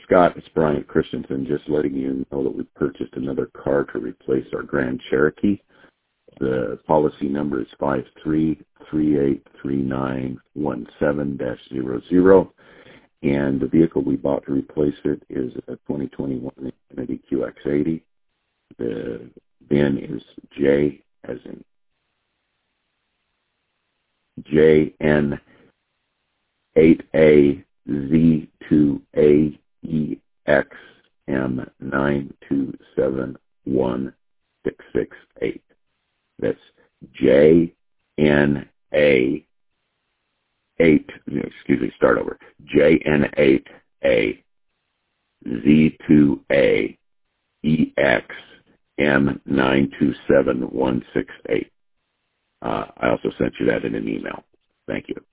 Scott, it's Brian Christensen, just letting you know that we purchased another car to replace our Grand Cherokee. The policy number is 53383917-00, and the vehicle we bought to replace it is a 2021 Infiniti QX80. The VIN is J as in JN8AZ2AEXM927168. That's JNA8, start over. JN8AZ2AEXM927168. I also sent you that in an email. Thank you.